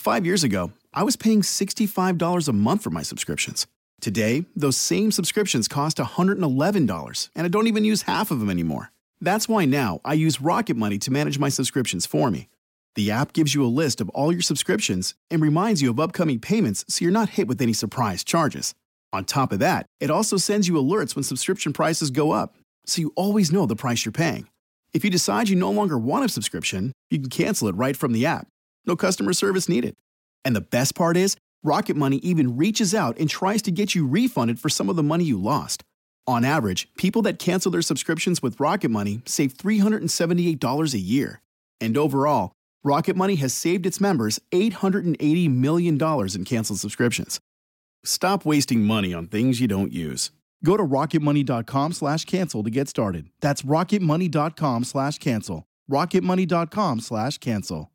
5 years ago, I was paying $65 a month for my subscriptions. Today, those same subscriptions cost $111, and I don't even use half of them anymore. That's why now I use Rocket Money to manage my subscriptions for me. The app gives you a list of all your subscriptions and reminds you of upcoming payments so you're not hit with any surprise charges. On top of that, it also sends you alerts when subscription prices go up, so you always know the price you're paying. If you decide you no longer want a subscription, you can cancel it right from the app. No customer service needed. And the best part is, Rocket Money even reaches out and tries to get you refunded for some of the money you lost. On average, people that cancel their subscriptions with Rocket Money save $378 a year. And overall, Rocket Money has saved its members $880 million in canceled subscriptions. Stop wasting money on things you don't use. Go to rocketmoney.com/cancel to get started. That's rocketmoney.com/cancel. rocketmoney.com/cancel.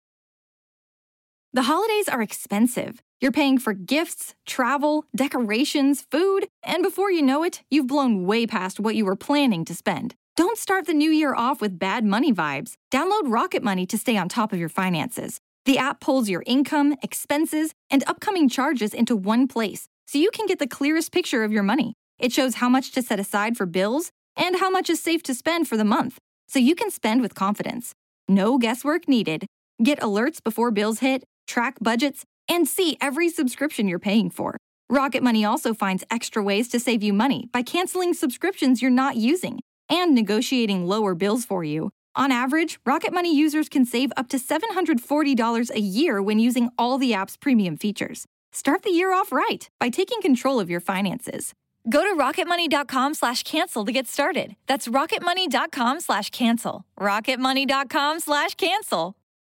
The holidays are expensive. You're paying for gifts, travel, decorations, food, and before you know it, you've blown way past what you were planning to spend. Don't start the new year off with bad money vibes. Download Rocket Money to stay on top of your finances. The app pulls your income, expenses, and upcoming charges into one place, so you can get the clearest picture of your money. It shows how much to set aside for bills and how much is safe to spend for the month, so you can spend with confidence. No guesswork needed. Get alerts before bills hit, track budgets, and see every subscription you're paying for. Rocket Money also finds extra ways to save you money by canceling subscriptions you're not using and negotiating lower bills for you. On average, Rocket Money users can save up to $740 a year when using all the app's premium features. Start the year off right by taking control of your finances. Go to rocketmoney.com/cancel to get started. That's rocketmoney.com/cancel. rocketmoney.com/cancel.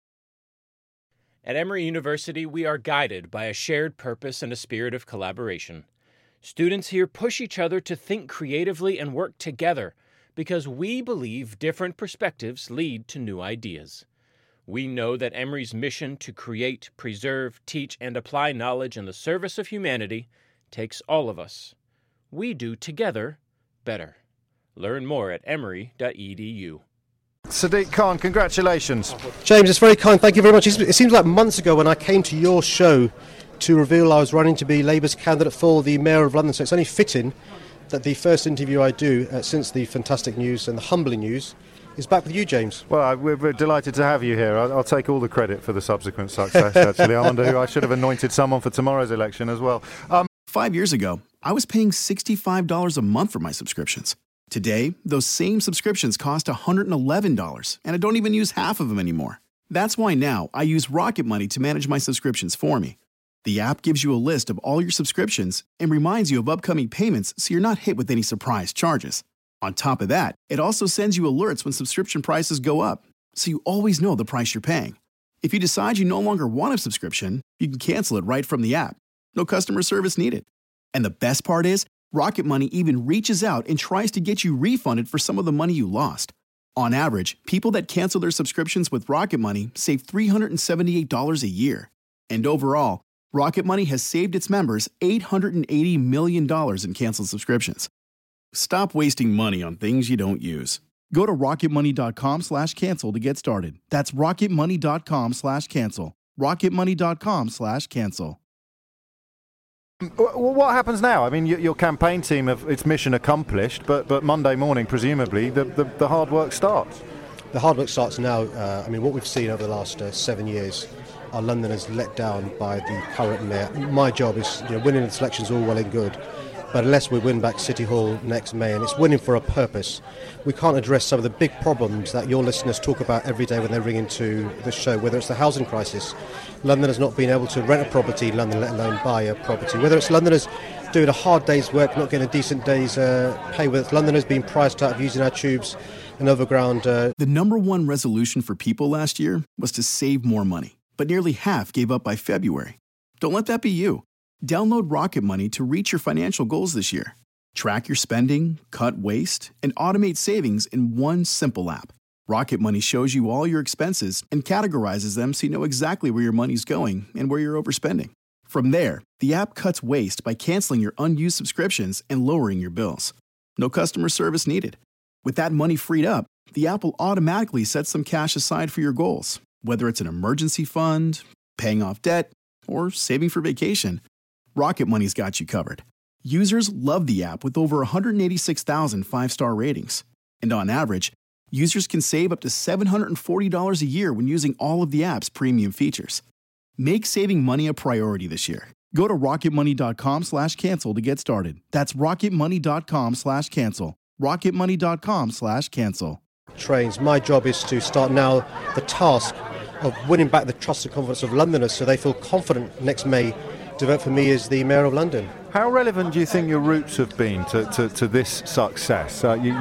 At Emory University, we are guided by a shared purpose and a spirit of collaboration. Students here push each other to think creatively and work together because we believe different perspectives lead to new ideas. We know that Emory's mission to create, preserve, teach, and apply knowledge in the service of humanity takes all of us. We do together better. Learn more at emory.edu. Sadiq Khan, congratulations. James, it's very kind. Thank you very much. It seems like months ago when I came to your show to reveal I was running to be Labour's candidate for the Mayor of London, so it's only fitting that the first interview I do since the fantastic news and the humbling news is back with you, James. Well, we're delighted to have you here. I'll take all the credit for the subsequent success, actually. I wonder who I should have anointed someone for tomorrow's election as well. 5 years ago, I was paying $65 a month for my subscriptions. Today, those same subscriptions cost $111, and I don't even use half of them anymore. That's why now I use Rocket Money to manage my subscriptions for me. The app gives you a list of all your subscriptions and reminds you of upcoming payments so you're not hit with any surprise charges. On top of that, it also sends you alerts when subscription prices go up, so you always know the price you're paying. If you decide you no longer want a subscription, you can cancel it right from the app. No customer service needed. And the best part is, Rocket Money even reaches out and tries to get you refunded for some of the money you lost. On average, people that cancel their subscriptions with Rocket Money save $378 a year. And overall, Rocket Money has saved its members $880 million in canceled subscriptions. Stop wasting money on things you don't use. Go to rocketmoney.com/cancel to get started. That's rocketmoney.com/cancel. rocketmoney.com/cancel. What happens now? I mean, your campaign team have its mission accomplished, but Monday morning, presumably, the hard work starts. The hard work starts now. I mean, what we've seen over the last 7 years, our Londoners let down by the current mayor. My job is, winning the elections all well and good, but unless we win back City Hall next May, and it's winning for a purpose, we can't address some of the big problems that your listeners talk about every day when they ring into the show, whether it's the housing crisis, Londoners not being able to rent a property in London, let alone buy a property, whether it's Londoners doing a hard day's work, not getting a decent day's pay, whether it's Londoners being priced out of using our tubes and overground. The number one resolution for people last year was to save more money, but nearly half gave up by February. Don't let that be you. Download Rocket Money to reach your financial goals this year. Track your spending, cut waste, and automate savings in one simple app. Rocket Money shows you all your expenses and categorizes them so you know exactly where your money's going and where you're overspending. From there, the app cuts waste by canceling your unused subscriptions and lowering your bills. No customer service needed. With that money freed up, the app will automatically set some cash aside for your goals, whether it's an emergency fund, paying off debt, or saving for vacation, Rocket Money's got you covered. Users love the app with over 186,000 five-star ratings. And on average, users can save up to $740 a year when using all of the app's premium features. Make saving money a priority this year. Go to rocketmoney.com/cancel to get started. That's rocketmoney.com/cancel. rocketmoney.com/cancel. Trains. My job is to start now the task of winning back the trust and confidence of Londoners so they feel confident next May to vote for me as the Mayor of London. How relevant do you think your roots have been to this success?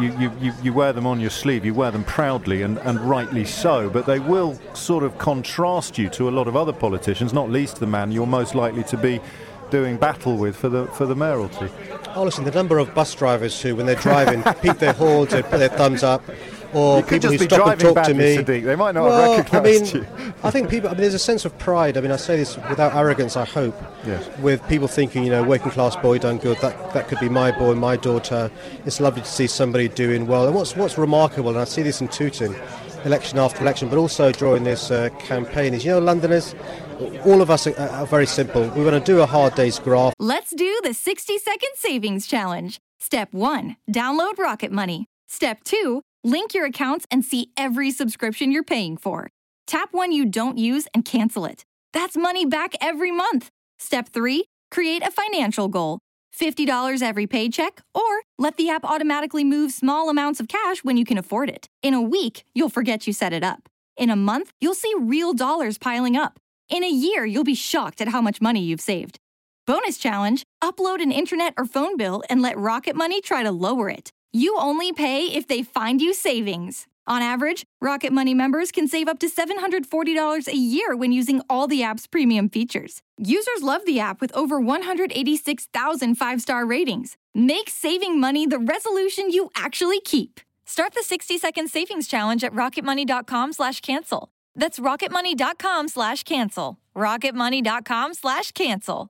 You wear them on your sleeve, you wear them proudly and rightly so, but they will sort of contrast you to a lot of other politicians, not least the man you're most likely to be doing battle with for the mayoralty. Oh, listen, the number of bus drivers who, when they're driving, peep their horns, they put their thumbs up, or you could people just who be stop and driving talk to me. Sadiq. They might not have recognised you. I think people, there's a sense of pride. I mean, I say this without arrogance, I hope, yes. With people thinking, working class boy done good, that could be my boy, my daughter. It's lovely to see somebody doing well. And what's remarkable, and I see this in Tooting, election after election, but also during this campaign, is, Londoners, all of us are very simple. We want to do a hard day's graft. Let's do the 60-second savings challenge. Step 1, download Rocket Money. Step 2, link your accounts and see every subscription you're paying for. Tap one you don't use and cancel it. That's money back every month. Step 3, create a financial goal. $50 every paycheck, or let the app automatically move small amounts of cash when you can afford it. In a week, you'll forget you set it up. In a month, you'll see real dollars piling up. In a year, you'll be shocked at how much money you've saved. Bonus challenge, upload an internet or phone bill and let Rocket Money try to lower it. You only pay if they find you savings. On average, Rocket Money members can save up to $740 a year when using all the app's premium features. Users love the app with over 186,000 five-star ratings. Make saving money the resolution you actually keep. Start the 60-second savings challenge at rocketmoney.com/cancel. That's rocketmoney.com/cancel. rocketmoney.com/cancel.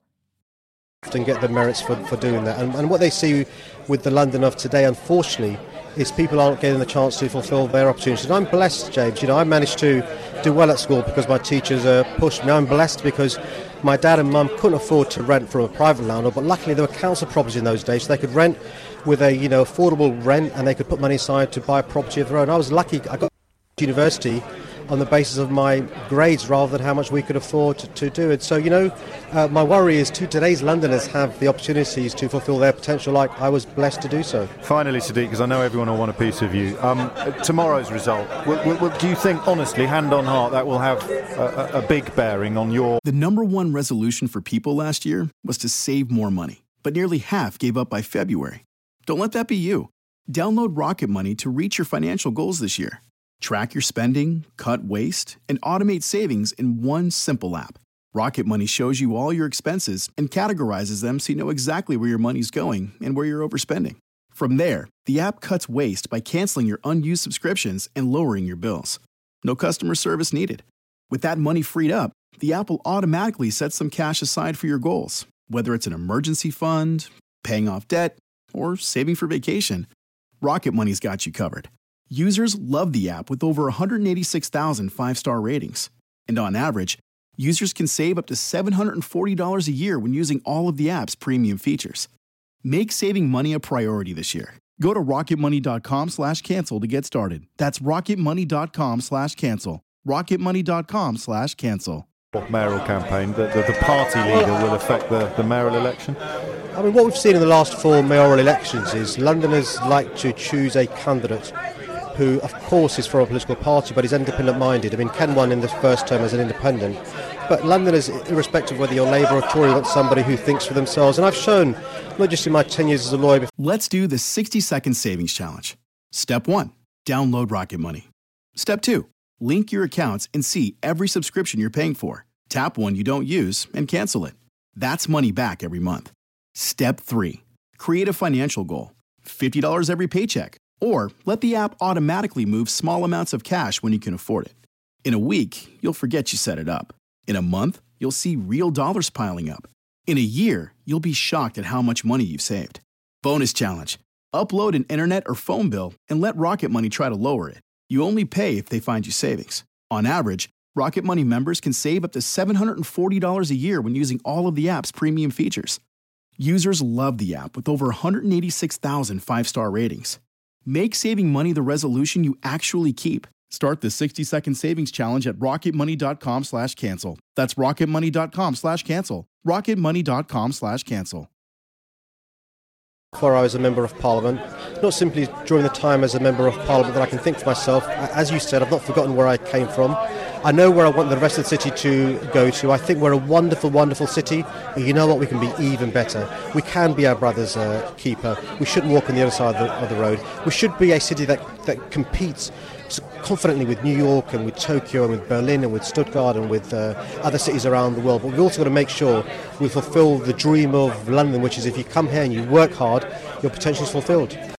And get the merits for doing that. And what they see with the London of today, unfortunately, is people aren't getting the chance to fulfil their opportunities. And I'm blessed, James. I managed to do well at school because my teachers pushed me. I'm blessed because my dad and mum couldn't afford to rent from a private landlord, but luckily there were council properties in those days, so they could rent with a affordable rent, and they could put money aside to buy a property of their own. I was lucky. I got to university on the basis of my grades rather than how much we could afford to do it. So, my worry is today's Londoners have the opportunities to fulfil their potential like I was blessed to do so. Finally, Sadiq, because I know everyone will want a piece of you, tomorrow's result, do you think, honestly, hand on heart, that will have a big bearing on your... The number one resolution for people last year was to save more money, but nearly half gave up by February. Don't let that be you. Download Rocket Money to reach your financial goals this year. Track your spending, cut waste, and automate savings in one simple app. Rocket Money shows you all your expenses and categorizes them so you know exactly where your money's going and where you're overspending. From there, the app cuts waste by canceling your unused subscriptions and lowering your bills. No customer service needed. With that money freed up, the app will automatically set some cash aside for your goals, whether it's an emergency fund, paying off debt, or saving for vacation. Rocket Money's got you covered. Users love the app with over 186,000 five-star ratings. And on average, users can save up to $740 a year when using all of the app's premium features. Make saving money a priority this year. Go to rocketmoney.com/cancel to get started. That's rocketmoney.com/cancel. rocketmoney.com/cancel. Mayoral campaign, the party leader will affect the mayoral election? I mean, what we've seen in the last 4 mayoral elections is Londoners like to choose a candidate who, of course, is from a political party, but is independent-minded. I mean, Ken won in the first term as an independent. But Londoners, irrespective of whether you're Labour or Tory, want somebody who thinks for themselves. And I've shown, not just in my 10 years as a lawyer... Let's do the 60-second savings challenge. Step 1, download Rocket Money. Step 2, link your accounts and see every subscription you're paying for. Tap one you don't use and cancel it. That's money back every month. Step 3, create a financial goal. $50 every paycheck. Or let the app automatically move small amounts of cash when you can afford it. In a week, you'll forget you set it up. In a month, you'll see real dollars piling up. In a year, you'll be shocked at how much money you've saved. Bonus challenge. Upload an internet or phone bill and let Rocket Money try to lower it. You only pay if they find you savings. On average, Rocket Money members can save up to $740 a year when using all of the app's premium features. Users love the app with over 186,000 five-star ratings. Make saving money the resolution you actually keep. Start the 60-second savings challenge at rocketmoney.com/cancel. That's rocketmoney.com/cancel. rocketmoney.com/cancel. Before I was a Member of Parliament, not simply during the time as a Member of Parliament that I can think for myself. As you said, I've not forgotten where I came from. I know where I want the rest of the city to go to. I think we're a wonderful, wonderful city, but you know what? We can be even better. We can be our brother's keeper. We shouldn't walk on the other side of the road. We should be a city that competes confidently with New York and with Tokyo and with Berlin and with Stuttgart and with other cities around the world. But we've also got to make sure we fulfil the dream of London, which is if you come here and you work hard, your potential is fulfilled.